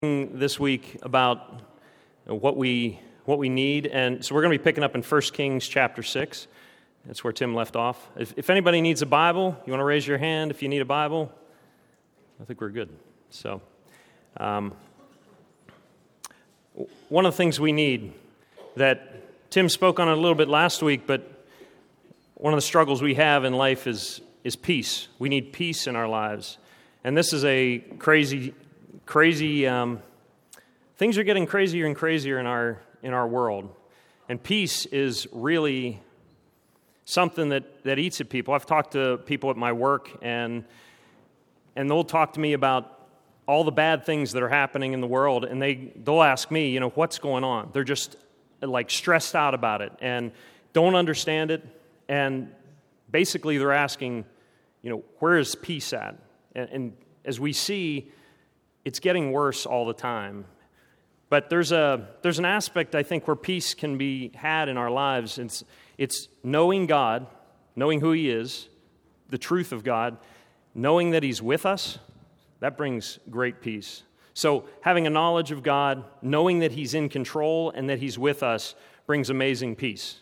This week about what we need, and so we're going to be picking up in 1 Kings chapter 6. That's where Tim left off. If anybody needs a Bible, you want to raise your hand if you need a Bible. I think we're good. So, one of the things we need that Tim spoke on a little bit last week, but one of the struggles we have in life is peace. We need peace in our lives, and this is a crazy. Things are getting crazier and crazier in our world, and peace is really something that eats at people. I've talked to people at my work, and they'll talk to me about all the bad things that are happening in the world, and they'll ask me, what's going on? They're just like stressed out about it and don't understand it, and basically they're asking, where is peace at? And as we see, it's getting worse all the time. But there's an aspect, I think, where peace can be had in our lives. It's knowing God, knowing who He is, the truth of God, knowing that He's with us. That brings great peace. So having a knowledge of God, knowing that He's in control and that He's with us, brings amazing peace.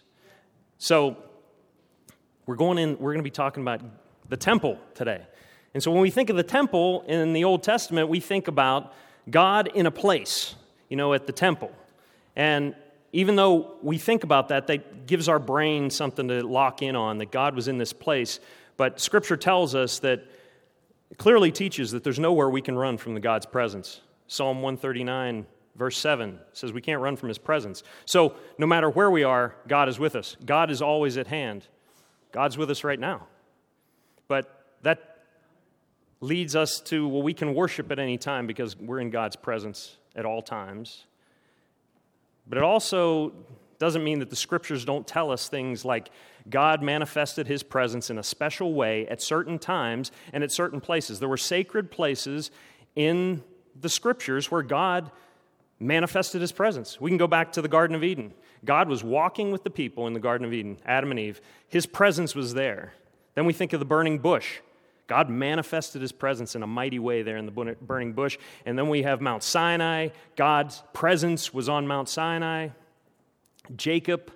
So we're going to be talking about the temple today. And so when we think of the temple in the Old Testament, we think about God in a place, at the temple. And even though we think about that gives our brain something to lock in on, that God was in this place. But Scripture tells us that, clearly teaches that there's nowhere we can run from the God's presence. Psalm 139, verse 7 says we can't run from His presence. So no matter where we are, God is with us. God is always at hand. God's with us right now. But that leads us to, we can worship at any time because we're in God's presence at all times. But it also doesn't mean that the Scriptures don't tell us things like God manifested His presence in a special way at certain times and at certain places. There were sacred places in the Scriptures where God manifested His presence. We can go back to the Garden of Eden. God was walking with the people in the Garden of Eden, Adam and Eve. His presence was there. Then we think of the burning bush. God manifested His presence in a mighty way there in the burning bush. And then we have Mount Sinai. God's presence was on Mount Sinai. Jacob,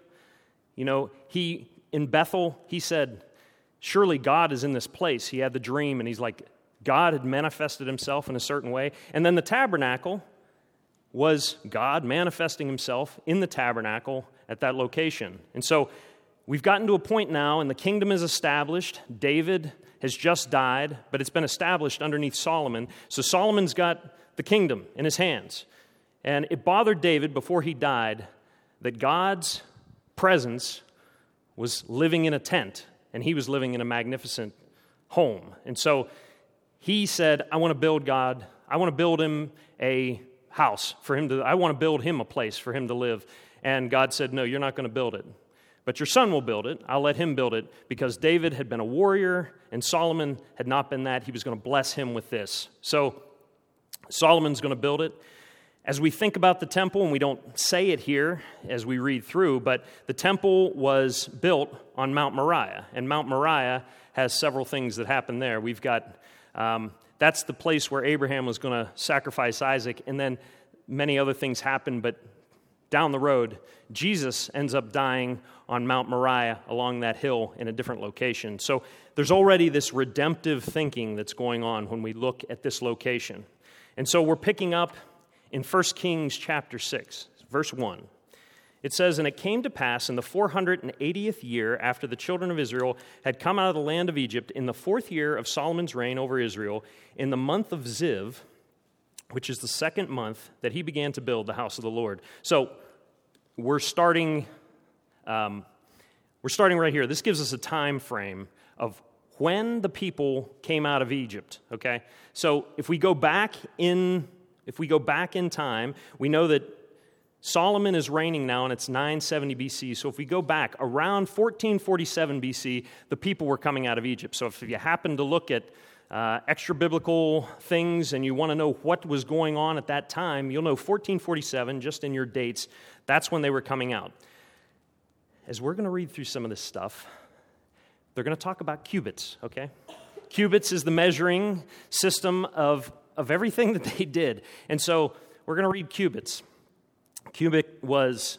he in Bethel, he said, surely God is in this place. He had the dream, and he's like, God had manifested Himself in a certain way. And then the tabernacle was God manifesting Himself in the tabernacle at that location. And so we've gotten to a point now, and the kingdom is established. David has just died, but it's been established underneath Solomon. So Solomon's got the kingdom in his hands. And it bothered David before he died that God's presence was living in a tent, and he was living in a magnificent home. And so he said, I want to build Him a house for Him to, I want to build Him a place for Him to live. And God said, no, you're not going to build it. But your son will build it. I'll let him build it, because David had been a warrior and Solomon had not been that. He was going to bless him with this. So Solomon's going to build it. As we think about the temple, and we don't say it here as we read through, but the temple was built on Mount Moriah. And Mount Moriah has several things that happen there. We've got, that's the place where Abraham was going to sacrifice Isaac, and then many other things happen, but down the road, Jesus ends up dying on Mount Moriah along that hill in a different location. So there's already this redemptive thinking that's going on when we look at this location. And so we're picking up in 1 Kings chapter 6, verse 1. It says, and it came to pass in the 480th year after the children of Israel had come out of the land of Egypt, in the 4th year of Solomon's reign over Israel, in the month of Ziv, which is the 2nd month, that he began to build the house of the Lord. So we're starting right here. This gives us a time frame of when the people came out of Egypt. Okay, so if we go back in time, we know that Solomon is reigning now, and it's 970 BC. So if we go back around 1447 BC, the people were coming out of Egypt. So if you happen to look at extra biblical things and you want to know what was going on at that time, you'll know 1447, just in your dates, that's when they were coming out. As we're going to read through some of this stuff, they're going to talk about cubits, okay? Cubits is the measuring system of everything that they did. And so we're going to read cubits. Cubit was,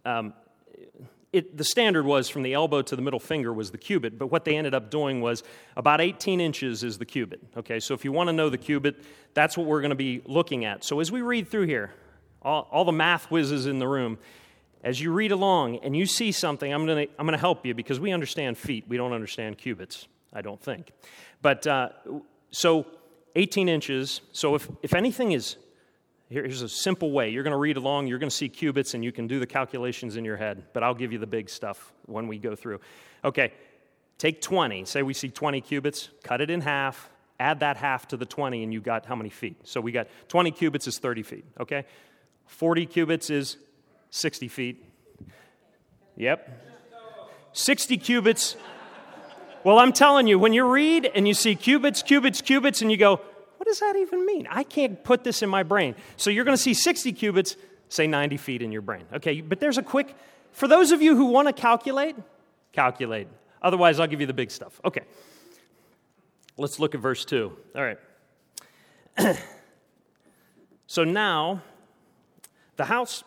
the standard was from the elbow to the middle finger was the cubit, but what they ended up doing was about 18 inches is the cubit. Okay, so if you want to know the cubit, that's what we're going to be looking at. So as we read through here, all the math whizzes in the room, as you read along and you see something, I'm going to help you because we understand feet. We don't understand cubits, I don't think. But so 18 inches. So if anything is, here's a simple way. You're going to read along, you're going to see cubits, and you can do the calculations in your head. But I'll give you the big stuff when we go through. Okay, take 20. Say we see 20 cubits, cut it in half, add that half to the 20, and you got how many feet? So we got 20 cubits is 30 feet, okay? 40 cubits is 60 feet. Yep. 60 cubits. Well, I'm telling you, when you read and you see cubits, and you go, what does that even mean? I can't put this in my brain. So you're going to see 60 cubits, say 90 feet in your brain. Okay, but there's a quick, for those of you who want to calculate. Otherwise, I'll give you the big stuff. Okay. Let's look at verse 2. All right. So now, the house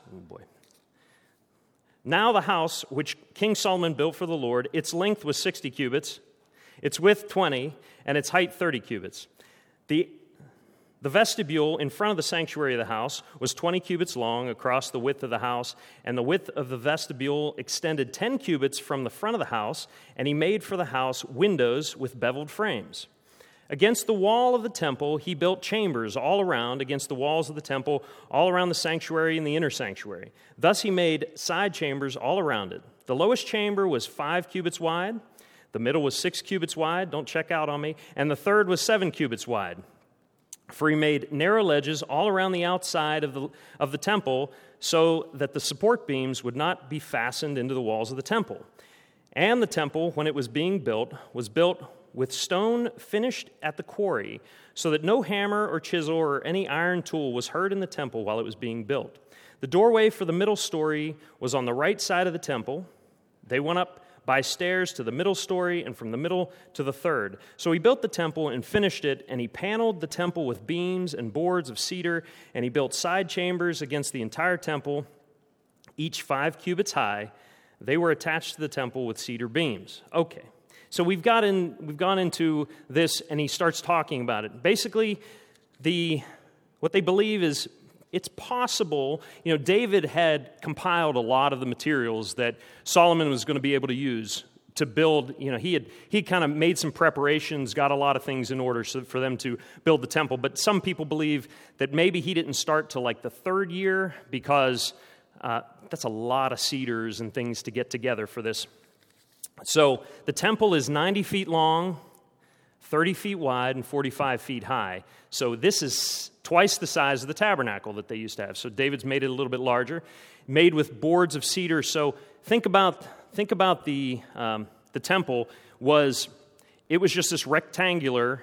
which King Solomon built for the Lord, its length was 60 cubits, its width 20, and its height 30 cubits. The vestibule in front of the sanctuary of the house was 20 cubits long across the width of the house, and the width of the vestibule extended 10 cubits from the front of the house, and he made for the house windows with beveled frames. Against the wall of the temple, he built chambers all around, against the walls of the temple, all around the sanctuary and the inner sanctuary. Thus he made side chambers all around it. The lowest chamber was 5 cubits wide. The middle was 6 cubits wide. Don't check out on me. And the third was 7 cubits wide. For he made narrow ledges all around the outside of the temple so that the support beams would not be fastened into the walls of the temple. And the temple, when it was being built, was built with stone finished at the quarry, so that no hammer or chisel or any iron tool was heard in the temple while it was being built. The doorway for the middle story was on the right side of the temple. They went up by stairs to the middle story and from the middle to the third. So he built the temple and finished it, and he paneled the temple with beams and boards of cedar, and he built side chambers against the entire temple, each 5 cubits high. They were attached to the temple with cedar beams. Okay. So we've gone into this, and he starts talking about it. Basically, what they believe is it's possible. David had compiled a lot of the materials that Solomon was going to be able to use to build. He kind of made some preparations, got a lot of things in order for them to build the temple. But some people believe that maybe he didn't start till like the 3rd year because that's a lot of cedars and things to get together for this. So the temple is 90 feet long, 30 feet wide, and 45 feet high. So this is twice the size of the tabernacle that they used to have. So David's made it a little bit larger, made with boards of cedar. So think about the temple was just this rectangular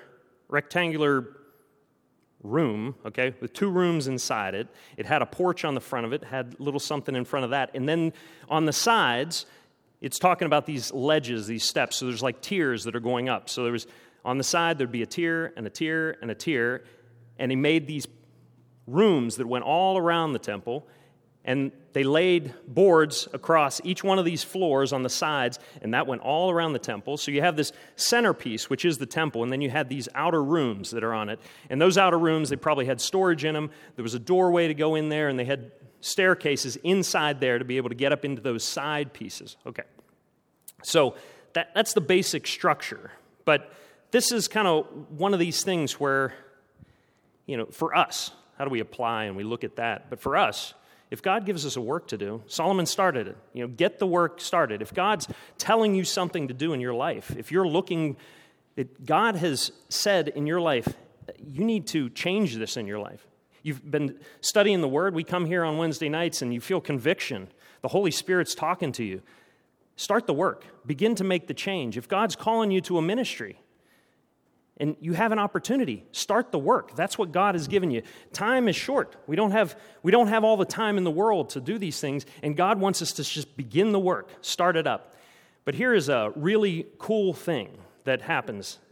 room, okay, with 2 rooms inside it. It had a porch on the front of it, had a little something in front of that, and then on the sides, it's talking about these ledges, these steps. So there's like tiers that are going up. So there was, on the side, there'd be a tier and a tier and a tier. And he made these rooms that went all around the temple. And they laid boards across each one of these floors on the sides. And that went all around the temple. So you have this centerpiece, which is the temple. And then you had these outer rooms that are on it. And those outer rooms, they probably had storage in them. There was a doorway to go in there. And they had staircases inside there to be able to get up into those side pieces. Okay. So that's the basic structure. But this is kind of one of these things where, for us, how do we apply and we look at that? But for us, if God gives us a work to do, Solomon started it. Get the work started. If God's telling you something to do in your life, if you're looking, God has said in your life, you need to change this in your life. You've been studying the Word. We come here on Wednesday nights and you feel conviction. The Holy Spirit's talking to you. Start the work. Begin to make the change. If God's calling you to a ministry and you have an opportunity, start the work. That's what God has given you. Time is short. We don't have all the time in the world to do these things, and God wants us to just begin the work, start it up. But here is a really cool thing that happens.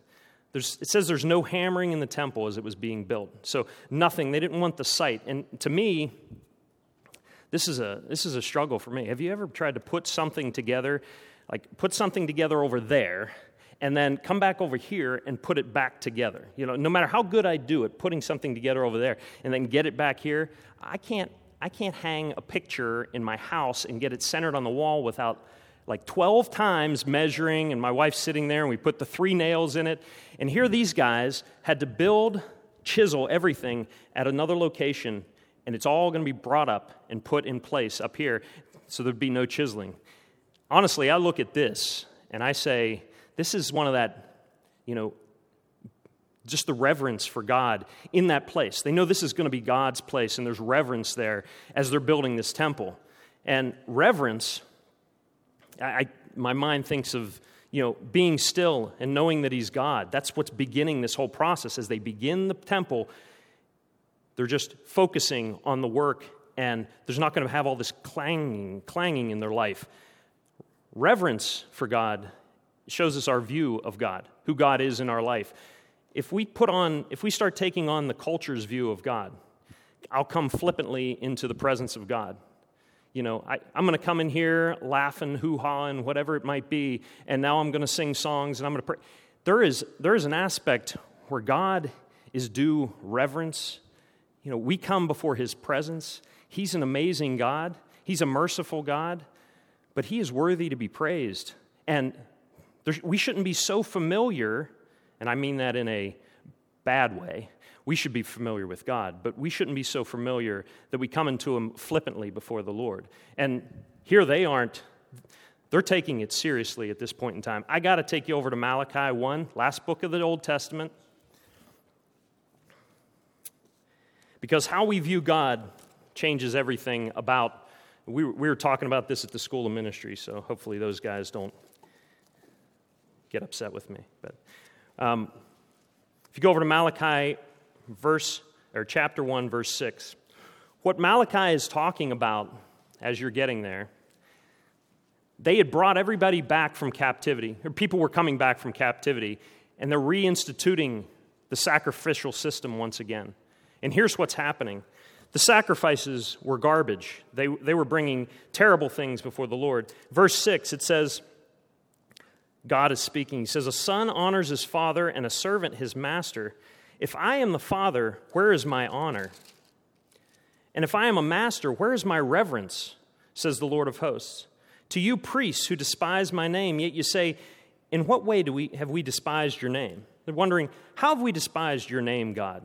It says there's no hammering in the temple as it was being built. So nothing. They didn't want the site. And to me, this is a struggle for me. Have you ever tried to put something together, like put something together over there, and then come back over here and put it back together? You know, no matter how good I do at putting something together over there and then get it back here, I can't hang a picture in my house and get it centered on the wall without like 12 times measuring, and my wife's sitting there, and we put the 3 nails in it. And here these guys had to chisel everything at another location, and it's all going to be brought up and put in place up here, so there'd be no chiseling. Honestly, I look at this, and I say, this is one of that, just the reverence for God in that place. They know this is going to be God's place, and there's reverence there as they're building this temple. And reverence, my mind thinks of, being still and knowing that He's God. That's what's beginning this whole process. As they begin the temple, they're just focusing on the work, and there's not going to have all this clanging in their life. Reverence for God shows us our view of God, who God is in our life. If we start taking on the culture's view of God, I'll come flippantly into the presence of God. I'm going to come in here laughing, hoo-hawing, whatever it might be, and now I'm going to sing songs and I'm going to pray. There is an aspect where God is due reverence. We come before His presence. He's an amazing God. He's a merciful God, but He is worthy to be praised. And we shouldn't be so familiar, and I mean that in a bad way. We should be familiar with God, but we shouldn't be so familiar that we come into Him flippantly before the Lord. And here they aren't. They're taking it seriously at this point in time. I got to take you over to Malachi 1, last book of the Old Testament. Because how we view God changes everything about. We were talking about this at the School of Ministry, so hopefully those guys don't get upset with me. But if you go over to Malachi chapter 1, verse 6, what Malachi is talking about as you're getting there, they had brought everybody back from captivity, or people were coming back from captivity, and they're reinstituting the sacrificial system once again. And here's what's happening. The sacrifices were garbage. They were bringing terrible things before the Lord. Verse 6, it says, God is speaking. He says, a son honors his father and a servant his master. If I am the father, where is my honor? And if I am a master, where is my reverence? Says the Lord of hosts. To you priests who despise my name, yet you say, in what way have we despised your name? They're wondering, how have we despised your name, God?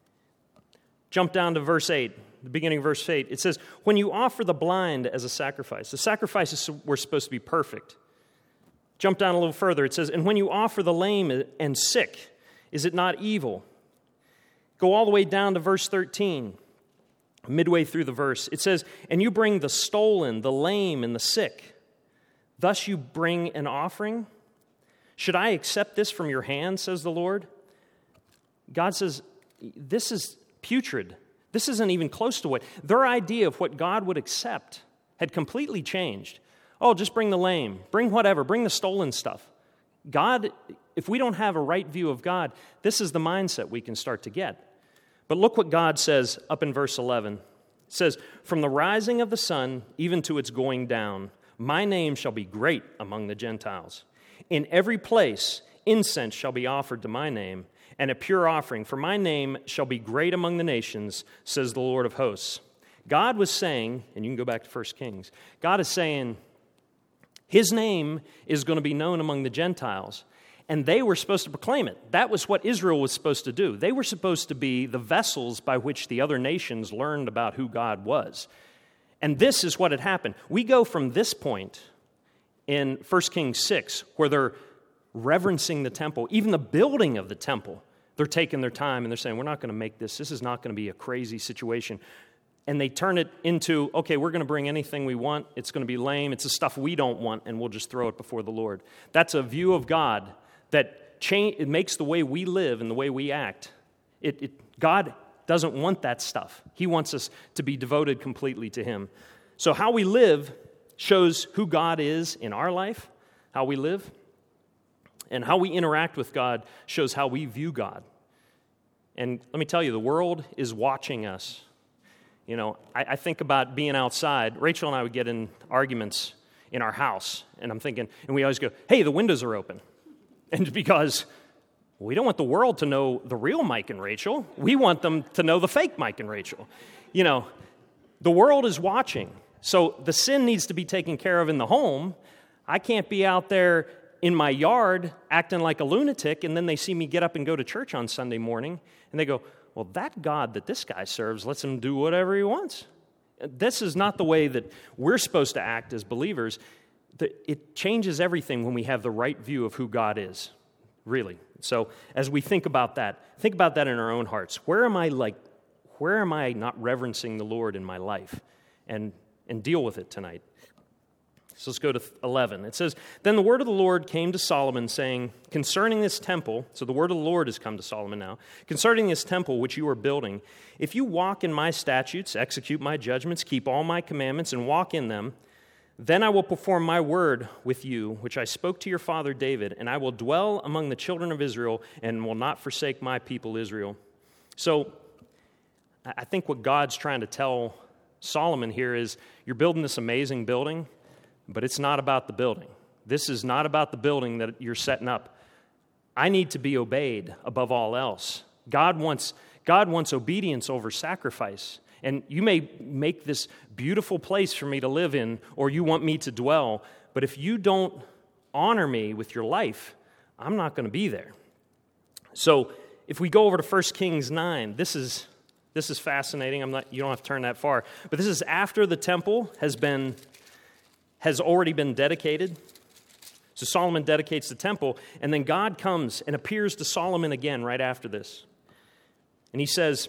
Jump down to verse 8, the beginning of verse 8. It says, when you offer the blind as a sacrifice, the sacrifices were supposed to be perfect. Jump down a little further. It says, and when you offer the lame and sick, is it not evil? Go all the way down to verse 13, midway through the verse. It says, and you bring the stolen, the lame, and the sick. Thus you bring an offering? Should I accept this from your hand, says the Lord? God says, this is putrid. This isn't even close to what their idea of what God would accept had completely changed. Oh, just bring the lame, bring whatever, bring the stolen stuff. God, if we don't have a right view of God, this is the mindset we can start to get. But look what God says up in verse 11. It says, from the rising of the sun even to its going down, my name shall be great among the Gentiles. In every place incense shall be offered to my name, and a pure offering, for my name shall be great among the nations, says the Lord of hosts. God was saying, and you can go back to 1 Kings, God is saying, His name is going to be known among the Gentiles, and they were supposed to proclaim it. That was what Israel was supposed to do. They were supposed to be the vessels by which the other nations learned about who God was. And this is what had happened. We go from this point in 1 Kings 6, where they're reverencing the temple, even the building of the temple. They're taking their time and they're saying, we're not going to make this is not going to be a crazy situation. And they turn it into, okay, we're going to bring anything we want. It's going to be lame. It's the stuff we don't want, and we'll just throw it before the Lord. That's a view of God that it makes the way we live and the way we act. God doesn't want that stuff. He wants us to be devoted completely to Him. So how we live shows who God is in our life, how we live. And how we interact with God shows how we view God. And let me tell you, the world is watching us. You know, I think about being outside. Rachel and I would get in arguments in our house, and I'm thinking, and we always go, hey, the windows are open. And because we don't want the world to know the real Mike and Rachel, we want them to know the fake Mike and Rachel. You know, the world is watching. So the sin needs to be taken care of in the home. I can't be out there in my yard acting like a lunatic, and then they see me get up and go to church on Sunday morning, and they go, well, that God that this guy serves lets him do whatever he wants. This is not the way that we're supposed to act as believers. It changes everything when we have the right view of who God is, really. So as we think about that in our own hearts. Where am I not reverencing the Lord in my life? And deal with it tonight. So let's go to 11. It says, then the word of the Lord came to Solomon, saying, concerning this temple, so the word of the Lord has come to Solomon now, concerning this temple which you are building, if you walk in my statutes, execute my judgments, keep all my commandments, and walk in them, then I will perform my word with you, which I spoke to your father David, and I will dwell among the children of Israel, and will not forsake my people Israel. So I think what God's trying to tell Solomon here is, you're building this amazing building, but it's not about the building. This is not about the building that you're setting up. I need to be obeyed above all else. God wants obedience over sacrifice. And you may make this beautiful place for me to live in, or you want me to dwell, but if you don't honor me with your life, I'm not going to be there. So if we go over to 1 Kings 9, this is fascinating. You don't have to turn that far. But this is after the temple has already been dedicated. So Solomon dedicates the temple, and then God comes and appears to Solomon again right after this. And he says,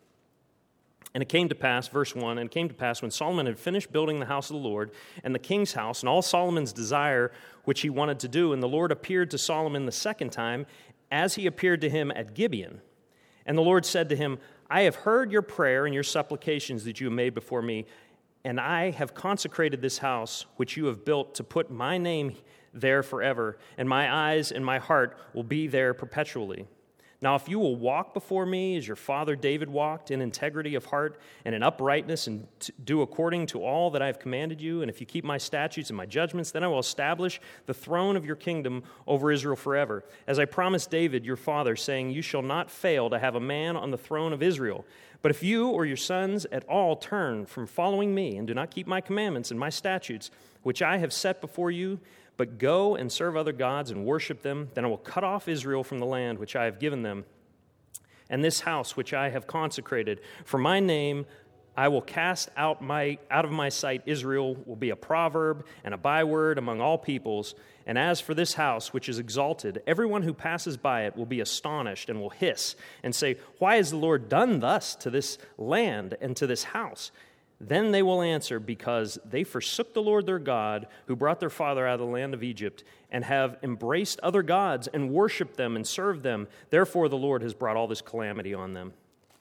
and it came to pass, verse 1, and it came to pass when Solomon had finished building the house of the Lord and the king's house and all Solomon's desire which he wanted to do, and the Lord appeared to Solomon the second time as he appeared to him at Gibeon. And the Lord said to him, I have heard your prayer and your supplications that you have made before me, and I have consecrated this house which you have built to put my name there forever, and my eyes and my heart will be there perpetually. Now, if you will walk before me as your father David walked, in integrity of heart and in uprightness, and do according to all that I have commanded you, and if you keep my statutes and my judgments, then I will establish the throne of your kingdom over Israel forever. As I promised David, your father, saying, you shall not fail to have a man on the throne of Israel. But if you or your sons at all turn from following me and do not keep my commandments and my statutes, which I have set before you, but go and serve other gods and worship them, then I will cut off Israel from the land which I have given them, and this house which I have consecrated. For my name I will cast out of my sight. Israel will be a proverb and a byword among all peoples. And as for this house which is exalted, everyone who passes by it will be astonished and will hiss and say, why has the Lord done thus to this land and to this house? Then they will answer, because they forsook the Lord their God, who brought their father out of the land of Egypt, and have embraced other gods and worshipped them and served them. Therefore the Lord has brought all this calamity on them.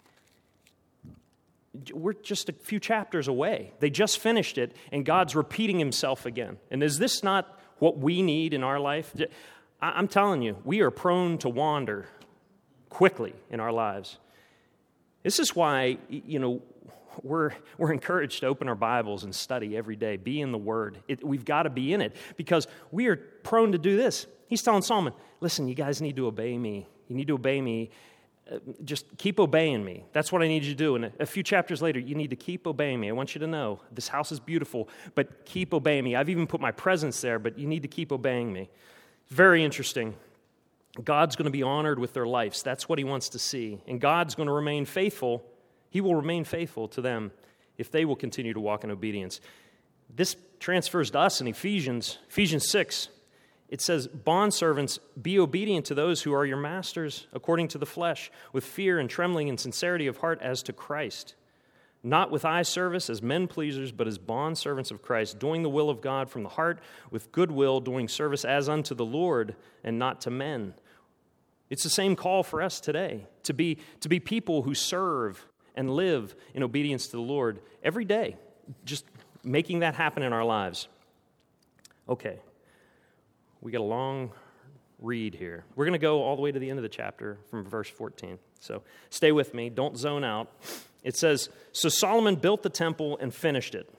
We're just a few chapters away. They just finished it, and God's repeating himself again. And is this not what we need in our life? I'm telling you, we are prone to wander quickly in our lives. This is why, we're encouraged to open our Bibles and study every day, be in the Word. We've got to be in it, because we are prone to do this. He's telling Solomon, listen, you guys need to obey me. You need to obey me. Just keep obeying me. That's what I need you to do. And a few chapters later, you need to keep obeying me. I want you to know this house is beautiful, but keep obeying me. I've even put my presence there, but you need to keep obeying me. Very interesting. God's going to be honored with their lives. That's what he wants to see. And God's going to remain faithful. He will remain faithful to them if they will continue to walk in obedience. This transfers to us in Ephesians 6. It says, bondservants, be obedient to those who are your masters according to the flesh, with fear and trembling and sincerity of heart as to Christ. Not with eye service as men pleasers, but as bondservants of Christ, doing the will of God from the heart, with good will, doing service as unto the Lord and not to men. It's the same call for us today, to be people who serve and live in obedience to the Lord every day, just making that happen in our lives. Okay, we got a long read here. We're going to go all the way to the end of the chapter from verse 14. So stay with me. Don't zone out. It says, "So Solomon built the temple and finished it.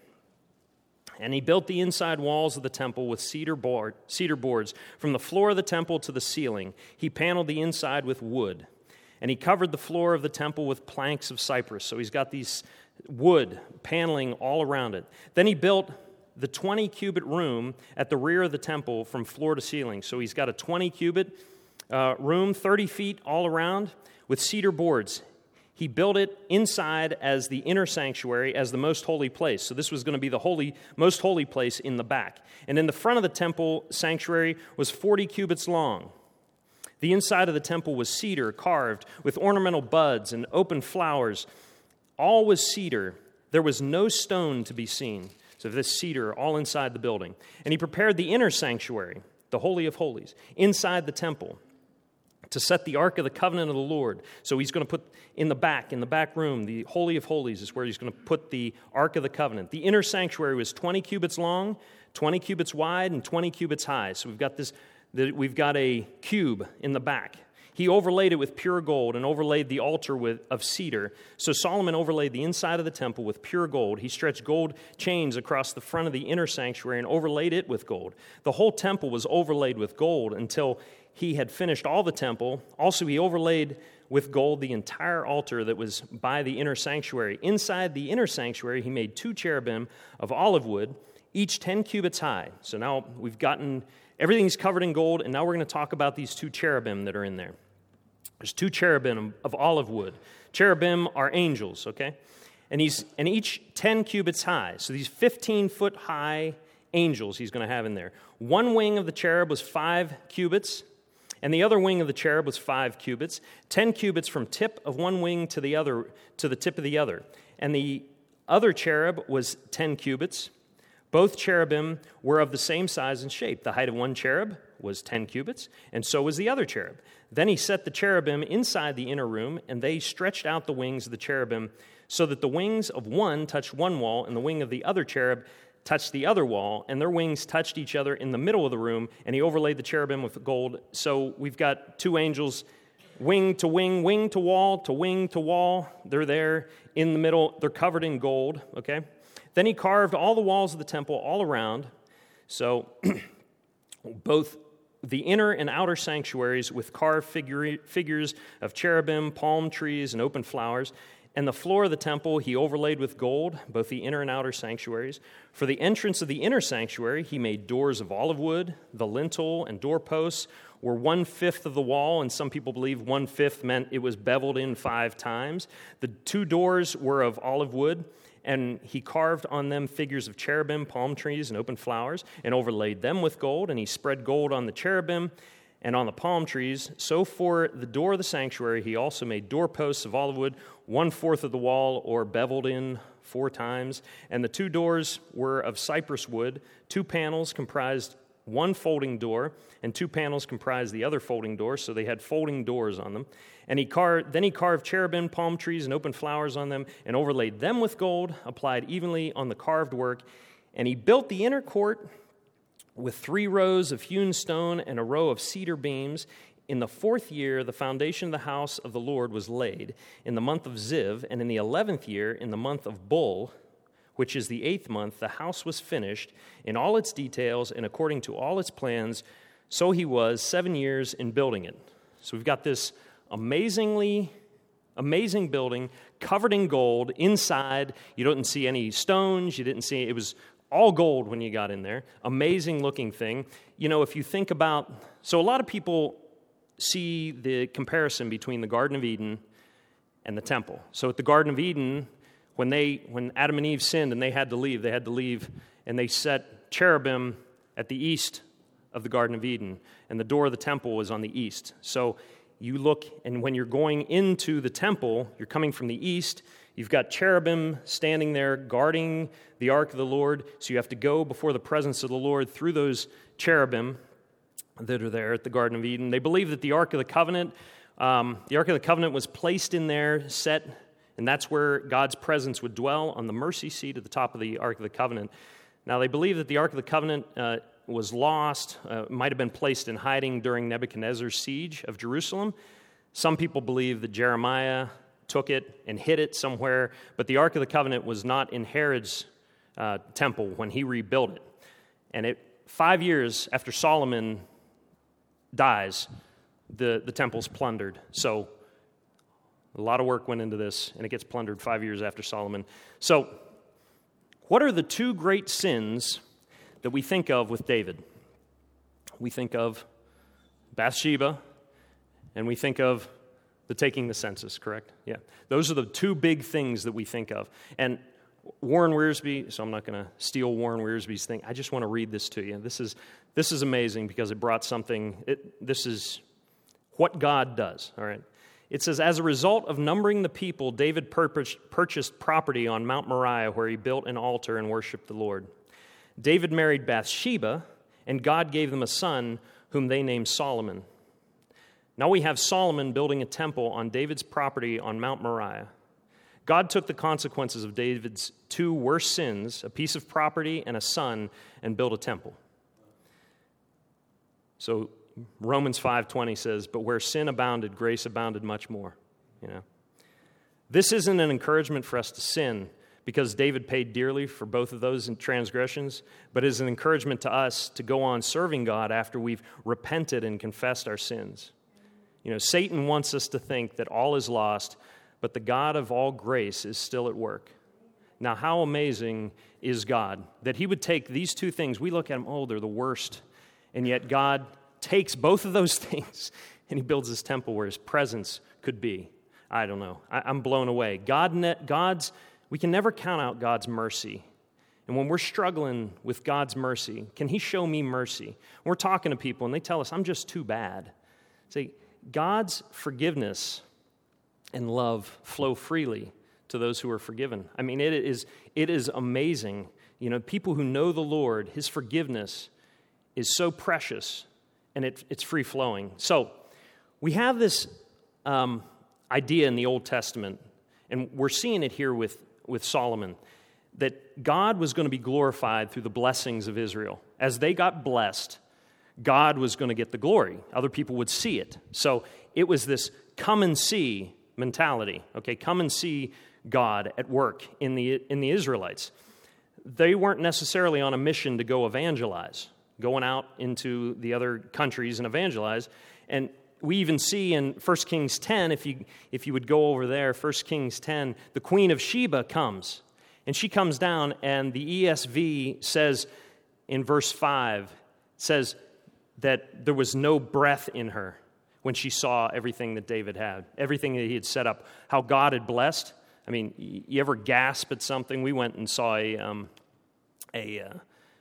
And he built the inside walls of the temple with cedar boards from the floor of the temple to the ceiling. He paneled the inside with wood. And he covered the floor of the temple with planks of cypress." So he's got these wood paneling all around it. Then he built the 20-cubit room at the rear of the temple from floor to ceiling. So he's got a 20-cubit room, 30 feet all around, with cedar boards. He built it inside as the inner sanctuary, as the most holy place. So this was going to be the most holy place in the back. And in the front of the temple sanctuary was 40 cubits long. The inside of the temple was cedar carved with ornamental buds and open flowers. All was cedar. There was no stone to be seen. So this cedar all inside the building. And he prepared the inner sanctuary, the Holy of Holies, inside the temple, to set the Ark of the Covenant of the Lord. So he's going to put in the back room, the Holy of Holies is where he's going to put the Ark of the Covenant. The inner sanctuary was 20 cubits long, 20 cubits wide, and 20 cubits high. So we've got a cube in the back. He overlaid it with pure gold and overlaid the altar of cedar. So Solomon overlaid the inside of the temple with pure gold. He stretched gold chains across the front of the inner sanctuary and overlaid it with gold. The whole temple was overlaid with gold until he had finished all the temple. Also, he overlaid with gold the entire altar that was by the inner sanctuary. Inside the inner sanctuary, he made 2 cherubim of olive wood, each 10 cubits high. So now everything's covered in gold, and now we're going to talk about these 2 cherubim that are in there. There's 2 cherubim of olive wood. Cherubim are angels, okay? And each 10 cubits high. So these 15-foot high angels he's going to have in there. One wing of the cherub was 5 cubits, and the other wing of the cherub was 5 cubits, 10 cubits from tip of one wing to the tip of the other. And the other cherub was 10 cubits. Both cherubim were of the same size and shape. The height of one cherub was 10 cubits, and so was the other cherub. Then he set the cherubim inside the inner room, and they stretched out the wings of the cherubim so that the wings of one touched one wall, and the wing of the other cherub touched the other wall, and their wings touched each other in the middle of the room, and he overlaid the cherubim with gold. So we've got 2 angels, wing to wing, wing to wall, to wing to wall. They're there in the middle. They're covered in gold, okay? Then he carved all the walls of the temple all around, so both the inner and outer sanctuaries with carved figures of cherubim, palm trees, and open flowers. And the floor of the temple he overlaid with gold, both the inner and outer sanctuaries. For the entrance of the inner sanctuary, he made doors of olive wood. The lintel and doorposts were 1/5 of the wall, and some people believe 1/5 meant it was beveled in 5 times. The 2 doors were of olive wood, and he carved on them figures of cherubim, palm trees, and open flowers, and overlaid them with gold, and he spread gold on the cherubim and on the palm trees. So for the door of the sanctuary, he also made doorposts of olive wood, 1/4 of the wall, or beveled in 4 times. And the 2 doors were of cypress wood. 2 panels comprised one folding door, and 2 panels comprised the other folding door, so they had folding doors on them. And he carved cherubim, palm trees, and open flowers on them, and overlaid them with gold, applied evenly on the carved work. And he built the inner court with 3 rows of hewn stone and a row of cedar beams. In the 4th year, the foundation of the house of the Lord was laid, in the month of Ziv, and in the 11th year, in the month of Bul, which is the 8th month, the house was finished in all its details and according to all its plans. So he was 7 years in building it. So we've got this amazing building covered in gold. Inside, you didn't see any stones. It was all gold when you got in there. Amazing looking thing. You know, if you think about, so a lot of people see the comparison between the Garden of Eden and the temple. So at the Garden of Eden, when Adam and Eve sinned and they had to leave, and they set cherubim at the east of the Garden of Eden, and the door of the temple was on the east. So you look, and when you're going into the temple, you're coming from the east, you've got cherubim standing there guarding the ark of the Lord, so you have to go before the presence of the Lord through those cherubim that are there at the Garden of Eden. They believe that the Ark of the Covenant was placed in there, set, and that's where God's presence would dwell, on the mercy seat at the top of the Ark of the Covenant. Now, they believe that the Ark of the Covenant was lost, might have been placed in hiding during Nebuchadnezzar's siege of Jerusalem. Some people believe that Jeremiah took it and hid it somewhere, but the Ark of the Covenant was not in Herod's temple when he rebuilt it. And 5 years after Solomon dies, the temple's plundered. So a lot of work went into this, and it gets plundered 5 years after Solomon. So what are the two great sins that we think of with David? We think of Bathsheba, and we think of the taking the census, correct? Yeah. Those are the two big things that we think of. And Warren Wiersbe, so I'm not going to steal Warren Wiersbe's thing. I just want to read this to you. This is amazing because it brought something. This is what God does, all right? It says, as a result of numbering the people, David purchased property on Mount Moriah where he built an altar and worshiped the Lord. David married Bathsheba, and God gave them a son whom they named Solomon. Now we have Solomon building a temple on David's property on Mount Moriah. God took the consequences of David's two worst sins, a piece of property and a son, and built a temple. So Romans 5:20 says, but where sin abounded, grace abounded much more. You know, this isn't an encouragement for us to sin because David paid dearly for both of those transgressions, but is an encouragement to us to go on serving God after we've repented and confessed our sins. You know, Satan wants us to think that all is lost, but the God of all grace is still at work. Now, how amazing is God that he would take these two things. We look at them, oh, they're the worst. And yet God takes both of those things and he builds his temple where his presence could be. I don't know. I'm blown away. We can never count out God's mercy. And when we're struggling with God's mercy, can he show me mercy? We're talking to people and they tell us, I'm just too bad. Say, God's forgiveness and love flow freely to those who are forgiven. I mean, it is amazing. You know, people who know the Lord, his forgiveness is so precious, and it's free-flowing. So we have this idea in the Old Testament, and we're seeing it here with Solomon, that God was going to be glorified through the blessings of Israel. As they got blessed, God was going to get the glory. Other people would see it. So it was this come and see mentality. Okay, come and see God at work in the Israelites. They weren't necessarily on a mission to go evangelize, going out into the other countries and evangelize. And we even see in 1 Kings 10, if you would go over there, 1 Kings 10, the Queen of Sheba comes. And she comes down, and the ESV says in verse 5, says that there was no breath in her when she saw everything that David had, everything that he had set up, how God had blessed. I mean, you ever gasp at something? We went and saw a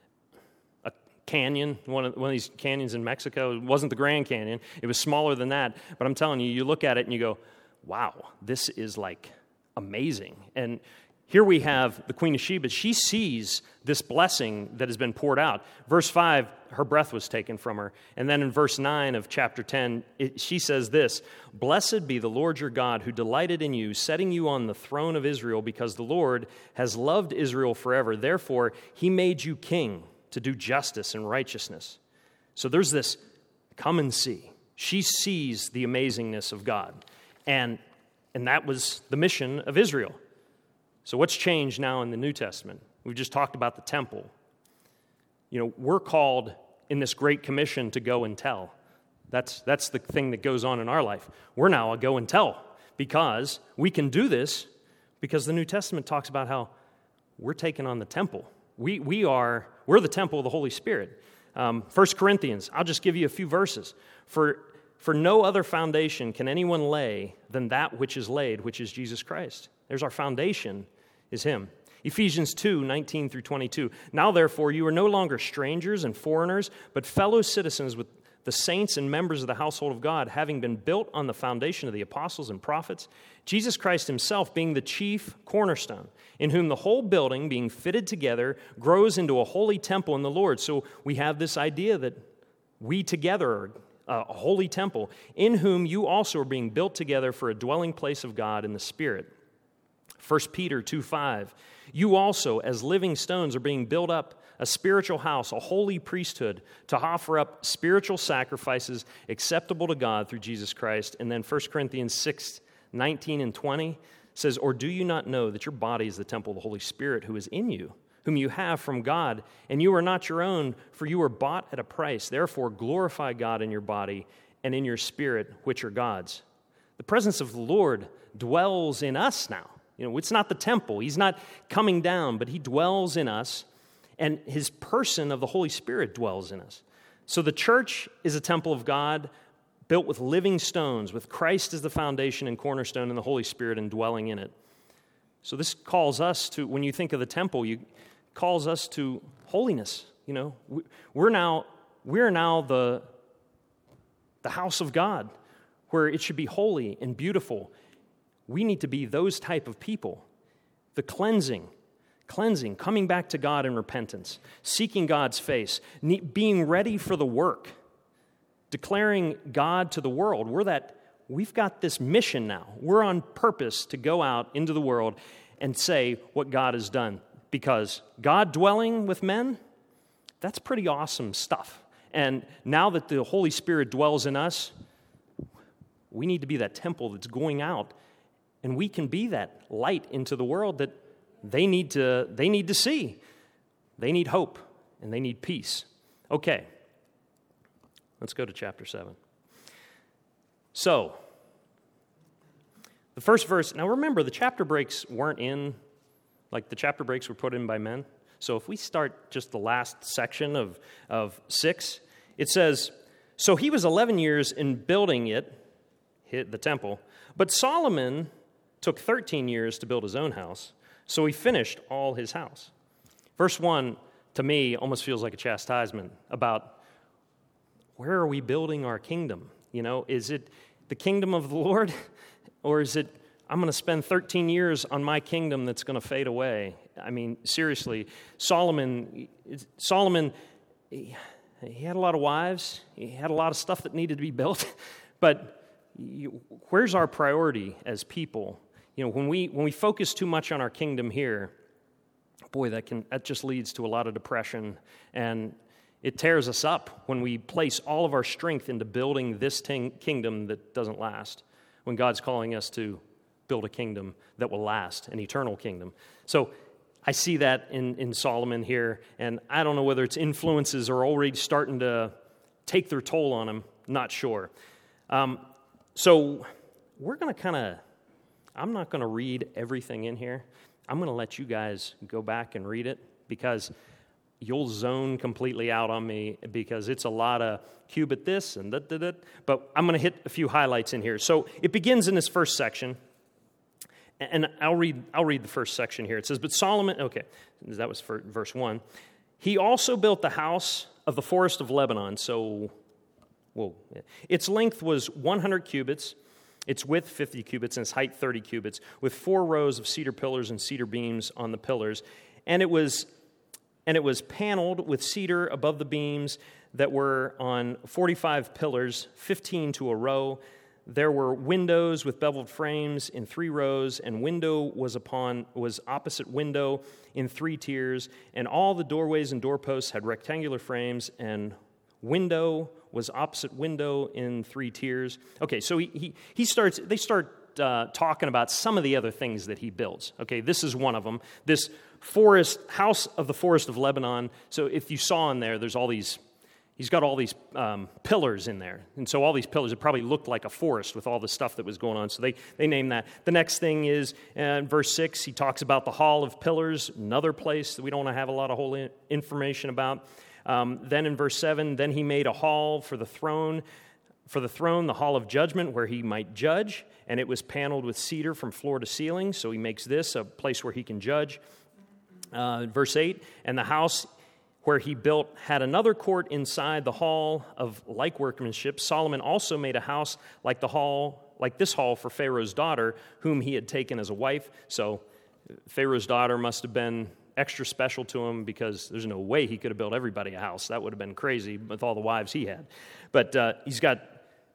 canyon, one of these canyons in Mexico. It wasn't the Grand Canyon. It was smaller than that. But I'm telling you, you look at it and you go, wow, this is like amazing. And here we have the Queen of Sheba. She sees this blessing that has been poured out. Verse 5, her breath was taken from her. And then in verse 9 of chapter 10, she says this, blessed be the Lord your God who delighted in you, setting you on the throne of Israel, because the Lord has loved Israel forever. Therefore, he made you king to do justice and righteousness. So there's this come and see. She sees the amazingness of God. And that was the mission of Israel. So what's changed now in the New Testament? We've just talked about the temple. You know, we're called in this Great Commission to go and tell. That's the thing that goes on in our life. We're now a go and tell because we can do this because the New Testament talks about how we're taking on the temple. We're the temple of the Holy Spirit. 1 Corinthians, I'll just give you a few verses. For no other foundation can anyone lay than that which is laid, which is Jesus Christ. There's our foundation, is him. Ephesians 2:19 through 22. Now, therefore, you are no longer strangers and foreigners, but fellow citizens with the saints and members of the household of God, having been built on the foundation of the apostles and prophets, Jesus Christ himself being the chief cornerstone, in whom the whole building, being fitted together, grows into a holy temple in the Lord. So we have this idea that we together are a holy temple, in whom you also are being built together for a dwelling place of God in the Spirit. 1 Peter 2:5, you also, as living stones, are being built up a spiritual house, a holy priesthood, to offer up spiritual sacrifices acceptable to God through Jesus Christ. And then 1 Corinthians 6:19 and 20 says, or do you not know that your body is the temple of the Holy Spirit who is in you, whom you have from God, and you are not your own, for you were bought at a price. Therefore glorify God in your body and in your spirit, which are God's. The presence of the Lord dwells in us now. It's not the temple. He's not coming down, but he dwells in us, and his person of the Holy Spirit dwells in us. So the church is a temple of God built with living stones, with Christ as the foundation and cornerstone and the Holy Spirit indwelling in it. So this calls us to, when you think of the temple, calls us to holiness. We're now the house of God, where it should be holy and beautiful. We need to be those type of people. The cleansing, coming back to God in repentance, seeking God's face, being ready for the work, declaring God to the world. We've got this mission now. We're on purpose to go out into the world and say what God has done. Because God dwelling with men, that's pretty awesome stuff. And now that the Holy Spirit dwells in us, we need to be that temple that's going out, and we can be that light into the world that they need to see. They need hope, and they need peace. Okay, let's go to chapter 7. So, the first verse, now remember, the chapter breaks weren't in, like the chapter breaks were put in by men. So if we start just the last section of 6, it says, so he was 11 years in building it, the temple, but Solomon took 13 years to build his own house, so he finished all his house. Verse 1, to me, almost feels like a chastisement about where are we building our kingdom? Is it the kingdom of the Lord, or is it, I'm going to spend 13 years on my kingdom that's going to fade away? I mean, seriously, Solomon, he had a lot of wives. He had a lot of stuff that needed to be built. But where's our priority as people? When we focus too much on our kingdom here, boy, that just leads to a lot of depression, and it tears us up when we place all of our strength into building this kingdom that doesn't last, when God's calling us to build a kingdom that will last, an eternal kingdom. So I see that in Solomon here, and I don't know whether its influences are already starting to take their toll on him, not sure. So we're going to I'm not going to read everything in here. I'm going to let you guys go back and read it, because you'll zone completely out on me, because it's a lot of cubit this and that. But I'm going to hit a few highlights in here. So it begins in this first section, and I'll read the first section here. It says, but Solomon, okay, that was for verse 1. He also built the house of the forest of Lebanon. So, its length was 100 cubits, its width 50 cubits, and its height 30 cubits, with 4 rows of cedar pillars and cedar beams on the pillars. And it was paneled with cedar above the beams that were on 45 pillars, 15 to a row. There were windows with beveled frames in 3 rows, and window was opposite window in 3 tiers, and all the doorways and doorposts had rectangular frames, and window was opposite window in 3 tiers. Okay, so they start talking about some of the other things that he builds. Okay, this is one of them. This house of the forest of Lebanon. So if you saw in there, he's got all these pillars in there. And so all these pillars, it probably looked like a forest with all the stuff that was going on. So they named that. The next thing is, in verse 6, he talks about the hall of pillars, another place that we don't have a lot of whole information about. Then in verse 7, then he made a hall for the throne, the hall of judgment, where he might judge, and it was paneled with cedar from floor to ceiling, so he makes this a place where he can judge. Verse 8, and the house where he built had another court inside the hall of like workmanship. Solomon also made a house like this hall for Pharaoh's daughter, whom he had taken as a wife. So Pharaoh's daughter must have been extra special to him, because there's no way he could have built everybody a house. That would have been crazy with all the wives he had. But he's got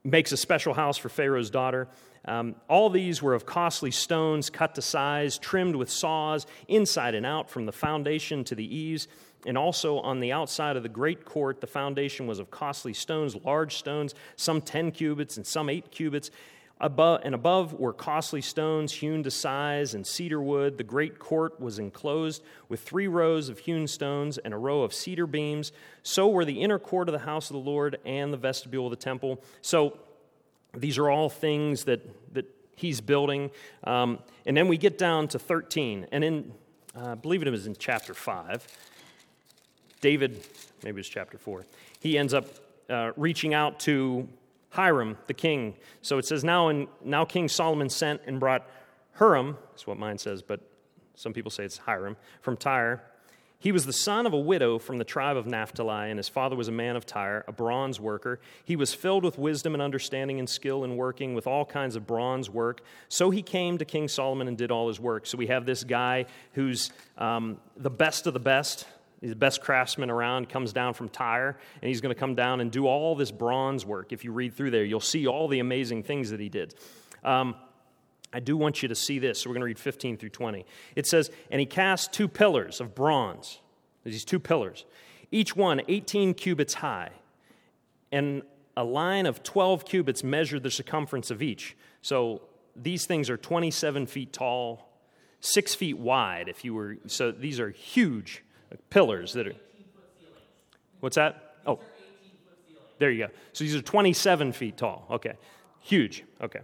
makes a special house for Pharaoh's daughter. All these were of costly stones cut to size, trimmed with saws inside and out from the foundation to the eaves. And also on the outside of the great court, the foundation was of costly stones, large stones, some 10 cubits and some 8 cubits. Above were costly stones hewn to size and cedar wood. The great court was enclosed with 3 rows of hewn stones and a row of cedar beams. So were the inner court of the house of the Lord and the vestibule of the temple. So these are all things that he's building. And then we get down to 13. And in, I believe it was in chapter 5, David, maybe it was chapter 4, he ends up reaching out to Hiram, the king. So it says, now King Solomon sent and brought Huram, that's what mine says, but some people say it's Hiram, from Tyre. He was the son of a widow from the tribe of Naphtali, and his father was a man of Tyre, a bronze worker. He was filled with wisdom and understanding and skill in working with all kinds of bronze work. So he came to King Solomon and did all his work. So we have this guy who's the best of the best. He's the best craftsman around, comes down from Tyre, and he's going to come down and do all this bronze work. If you read through there, you'll see all the amazing things that he did. I do want you to see this, so we're going to read 15 through 20. It says, and he cast 2 pillars of bronze, these 2 pillars, each one 18 cubits high, and a line of 12 cubits measured the circumference of each. So these things are 27 feet tall, 6 feet wide, so these are huge pillars that are. What's that? Oh, there you go. So these are 27 feet tall. Okay, huge. Okay.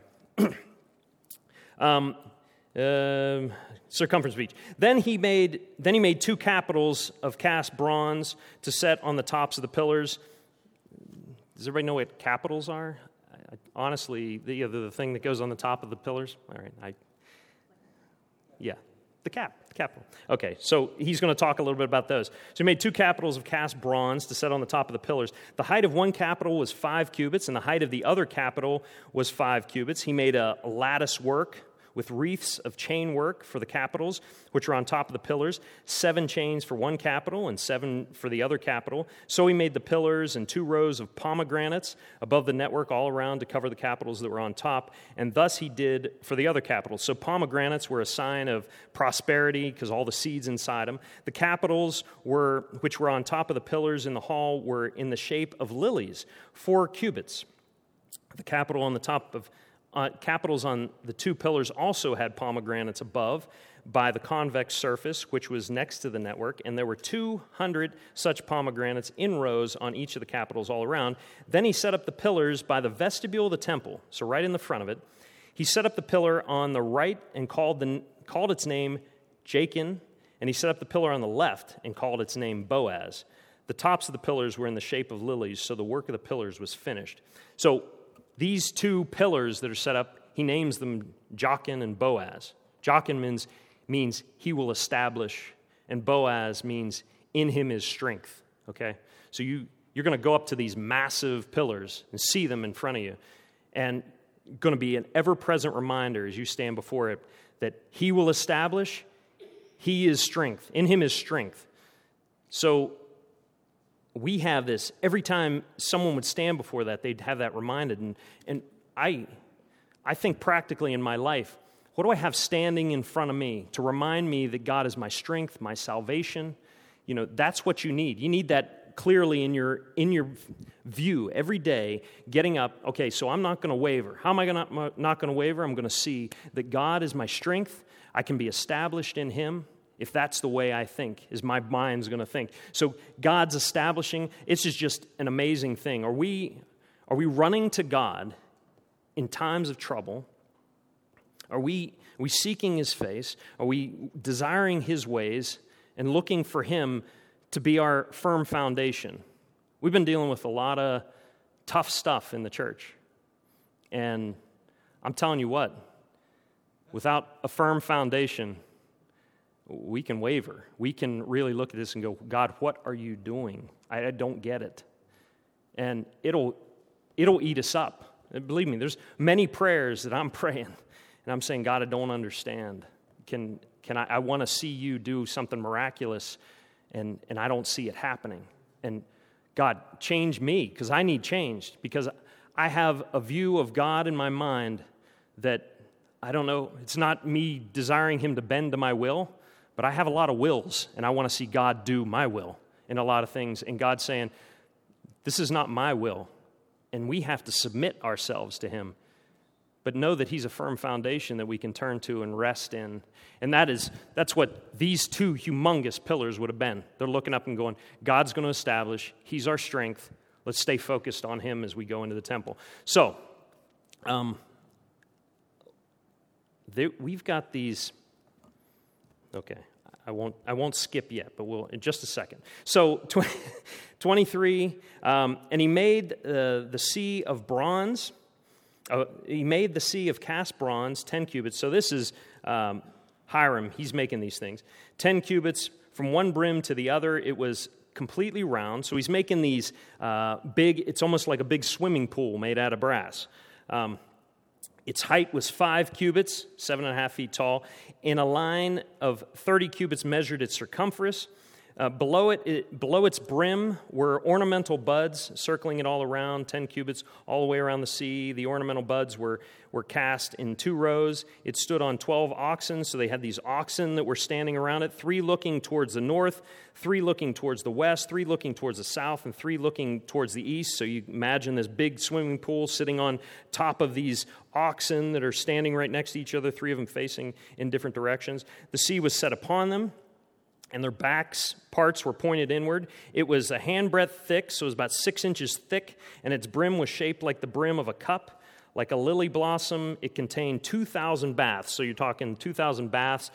Circumference of each. Then he made 2 capitals of cast bronze to set on the tops of the pillars. Does everybody know what capitals are? Honestly, the thing that goes on the top of the pillars. All right, the capital. Okay, so he's going to talk a little bit about those. So he made 2 capitals of cast bronze to set on the top of the pillars. The height of one capital was 5 cubits, and the height of the other capital was 5 cubits. He made a lattice work with wreaths of chain work for the capitals, which are on top of the pillars, 7 chains for one capital and 7 for the other capital. So he made the pillars and 2 rows of pomegranates above the network all around to cover the capitals that were on top, and thus he did for the other capitals. So pomegranates were a sign of prosperity because all the seeds inside them. The capitals which were on top of the pillars in the hall were in the shape of lilies, 4 cubits. The capital on the top of capitals on the 2 pillars also had pomegranates above by the convex surface, which was next to the network, and there were 200 such pomegranates in rows on each of the capitals all around. Then he set up the pillars by the vestibule of the temple, so right in the front of it. He set up the pillar on the right and called its name Jachin, and he set up the pillar on the left and called its name Boaz. The tops of the pillars were in the shape of lilies, so the work of the pillars was finished. So these 2 pillars that are set up, he names them Jachin and Boaz. Jachin means he will establish, and Boaz means in him is strength, okay? So you're going to go up to these massive pillars and see them in front of you, and going to be an ever-present reminder as you stand before it that he will establish, he is strength, in him is strength. So we have this, every time someone would stand before that, they'd have that reminded. And I think practically in my life, what do I have standing in front of me to remind me that God is my strength, my salvation? You know, that's what you need. You need that clearly in your view every day, getting up, okay, so I'm not going to waver. How am I not going to waver? I'm going to see that God is my strength. I can be established in him. If that's the way I think, is my mind's going to think. So God's establishing, it's just an amazing thing. Are we running to God in times of trouble? Are we seeking his face? Are we desiring his ways and looking for him to be our firm foundation? We've been dealing with a lot of tough stuff in the church. And I'm telling you what, without a firm foundation, we can waver. We can really look at this and go, God, what are you doing? I don't get it. And it'll eat us up. And believe me, there's many prayers that I'm praying, and I'm saying, God, I don't understand. I want to see you do something miraculous, and I don't see it happening. And God, change me, because I need changed, because I have a view of God in my mind that, I don't know, it's not me desiring him to bend to my will, but I have a lot of wills, and I want to see God do my will in a lot of things. And God's saying, this is not my will, and we have to submit ourselves to him. But know that he's a firm foundation that we can turn to and rest in. And that's what these two humongous pillars would have been. They're looking up and going, God's going to establish, he's our strength. Let's stay focused on him as we go into the temple. So, we've got these. Okay, I won't skip yet, but we'll in just a second. So, 23, and he made the sea of bronze. He made the sea of cast bronze, 10 cubits. So this is Hiram. He's making these things. 10 cubits from one brim to the other. It was completely round. So he's making these big, it's almost like a big swimming pool made out of brass. Its height was 5 cubits, 7.5 feet tall. In a line of 30 cubits measured its circumference. Below its brim were ornamental buds circling it all around, 10 cubits, all the way around the sea. The ornamental buds were cast in 2 rows. It stood on 12 oxen, so they had these oxen that were standing around it, 3 looking towards the north, 3 looking towards the west, 3 looking towards the south, and 3 looking towards the east. So you imagine this big swimming pool sitting on top of these oxen that are standing right next to each other, 3 of them facing in different directions. The sea was set upon them, and their backs parts were pointed inward. It was a handbreadth thick, so it was about 6 inches thick, and its brim was shaped like the brim of a cup, like a lily blossom. It contained 2,000 baths. So you're talking 2,000 baths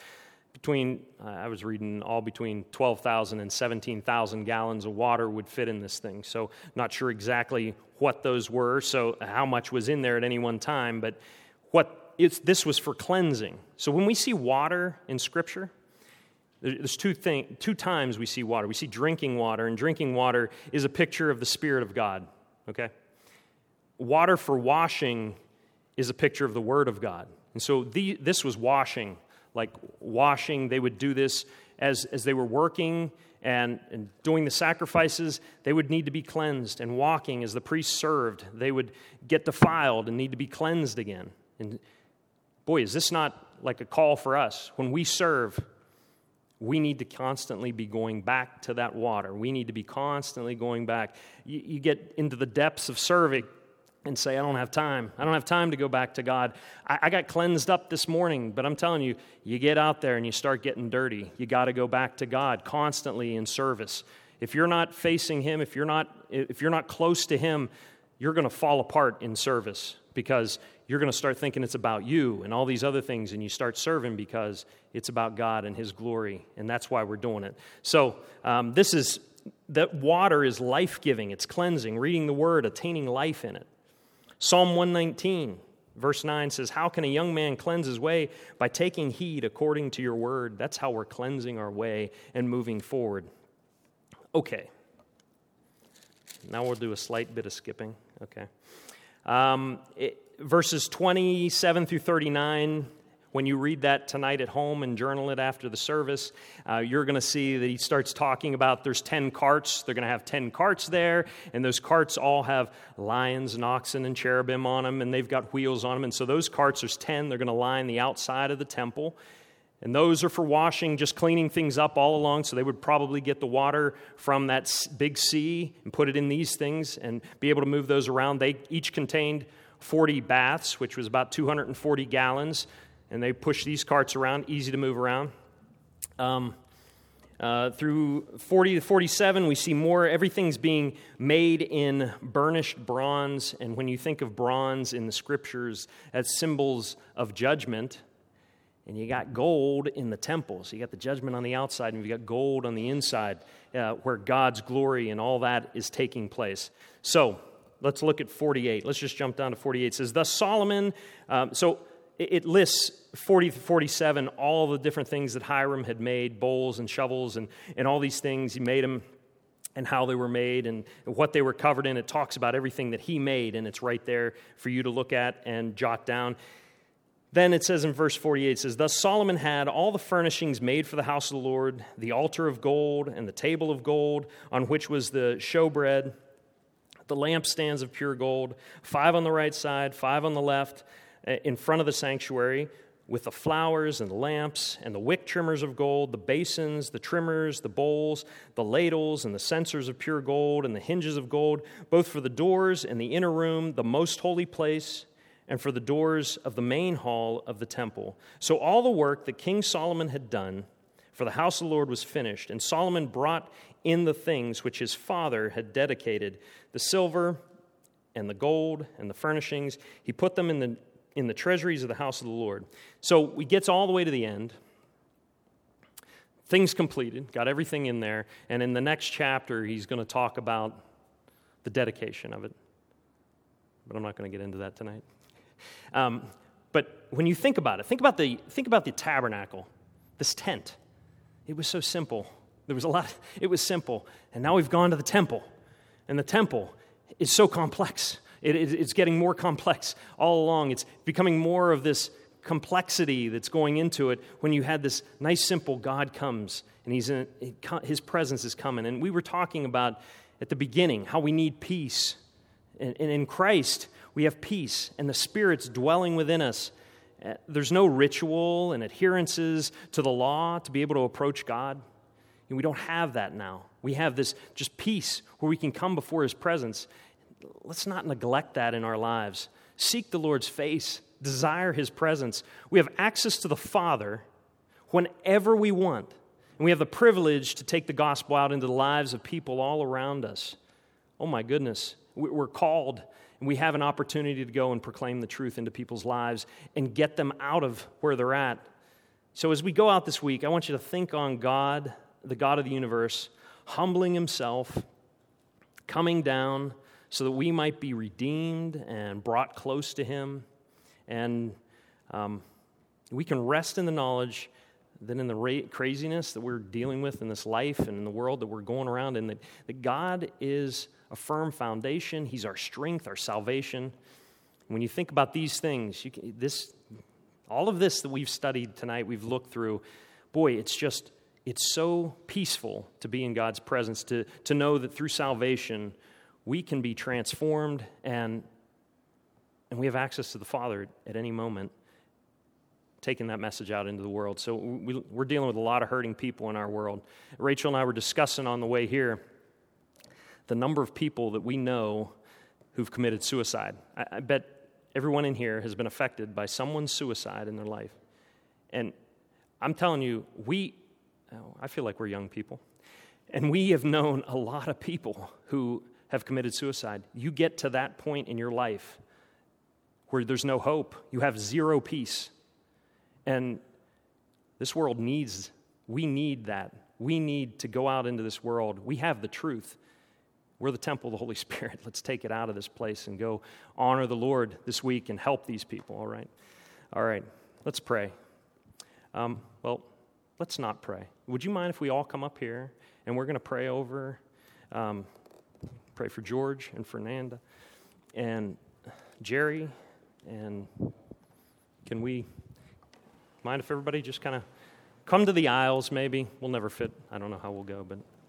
I was reading all between 12,000 and 17,000 gallons of water would fit in this thing. So not sure exactly what those were, so how much was in there at any one time, but this was for cleansing. So when we see water in Scripture, there's two times we see water. We see drinking water, and drinking water is a picture of the Spirit of God, okay? Water for washing is a picture of the Word of God. And so this was washing, like washing. They would do this as they were working and doing the sacrifices. They would need to be cleansed, and walking as the priests served. They would get defiled and need to be cleansed again. And boy, is this not like a call for us? When we serve, we need to constantly be going back to that water. We need to be constantly going back. You get into the depths of serving and say, I don't have time. I don't have time to go back to God. I got cleansed up this morning, but I'm telling you, you get out there and you start getting dirty. You got to go back to God constantly in service. If you're not facing him, if you're not close to him, you're going to fall apart in service, because you're going to start thinking it's about you and all these other things, and you start serving because it's about God and his glory, and that's why we're doing it. So that water is life-giving. It's cleansing, reading the Word, attaining life in it. Psalm 119, verse 9 says, how can a young man cleanse his way? By taking heed according to your word. That's how we're cleansing our way and moving forward. Okay. Now we'll do a slight bit of skipping. Okay. Verses 27 through 39, when you read that tonight at home and journal it after the service, you're going to see that he starts talking about there's 10 carts. They're going to have 10 carts there, and those carts all have lions and oxen and cherubim on them, and they've got wheels on them. And so those carts, there's 10. They're going to line the outside of the temple. And those are for washing, just cleaning things up all along. So they would probably get the water from that big sea and put it in these things and be able to move those around. They each contained 40 baths, which was about 240 gallons. And they push these carts around, easy to move around. Through 40 to 47, we see more. Everything's being made in burnished bronze. And when you think of bronze in the Scriptures as symbols of judgment, and you got gold in the temple. So you got the judgment on the outside, and you got gold on the inside, where God's glory and all that is taking place. So let's look at 48. Let's just jump down to 48. It says, thus Solomon, it lists 40 to 47, all the different things that Hiram had made, bowls and shovels and all these things. He made them and how they were made and what they were covered in. It talks about everything that he made, and it's right there for you to look at and jot down. Then it says in verse 48, it says, thus Solomon had all the furnishings made for the house of the Lord, the altar of gold and the table of gold on which was the showbread, The lampstands of pure gold, 5 on the right side, 5 on the left, in front of the sanctuary, with the flowers and the lamps and the wick trimmers of gold, the basins, the trimmers, the bowls, the ladles and the censers of pure gold, and the hinges of gold, both for the doors and the inner room, the most holy place, and for the doors of the main hall of the temple. So all the work that King Solomon had done for the house of the Lord was finished, and Solomon brought in the things which his father had dedicated, the silver and the gold and the furnishings. He put them in the treasuries of the house of the Lord. So we get all the way to the end. Things completed, got everything in there, and in the next chapter, he's going to talk about the dedication of it. But I'm not going to get into that tonight. But when you think about it, think about the tabernacle, this tent. It was so simple. It was simple. And now we've gone to the temple. And the temple is so complex. It's getting more complex all along. It's becoming more of this complexity that's going into it when you had this nice, simple God comes, and his presence is coming. And we were talking about at the beginning how we need peace. And in Christ, we have peace, and the Spirit's dwelling within us. There's no ritual and adherences to the law to be able to approach God. And we don't have that now. We have this just peace where we can come before His presence. Let's not neglect that in our lives. Seek the Lord's face. Desire His presence. We have access to the Father whenever we want. And we have the privilege to take the gospel out into the lives of people all around us. Oh my goodness. We're called, and we have an opportunity to go and proclaim the truth into people's lives and get them out of where they're at. So as we go out this week, I want you to think on God, the God of the universe, humbling Himself, coming down so that we might be redeemed and brought close to Him. And we can rest in the knowledge that in the craziness that we're dealing with in this life and in the world that we're going around in, that God is a firm foundation. He's our strength, our salvation. When you think about these things, all of this that we've studied tonight, we've looked through, boy, it's so peaceful to be in God's presence, to know that through salvation, we can be transformed and we have access to the Father at any moment, taking that message out into the world. So we're dealing with a lot of hurting people in our world. Rachel and I were discussing on the way here the number of people that we know who've committed suicide. I bet everyone in here has been affected by someone's suicide in their life. And I'm telling you, I feel like we're young people, and we have known a lot of people who have committed suicide. You get to that point in your life where there's no hope. You have zero peace. And this world we need that. We need to go out into this world. We have the truth. We're the temple of the Holy Spirit. Let's take it out of this place and go honor the Lord this week and help these people, all right? All right, let's pray. Well, let's not pray. Would you mind if we all come up here and we're going to pray over, pray for George and Fernanda and Jerry, and can we mind if everybody just kind of come to the aisles maybe? We'll never fit. I don't know how we'll go, but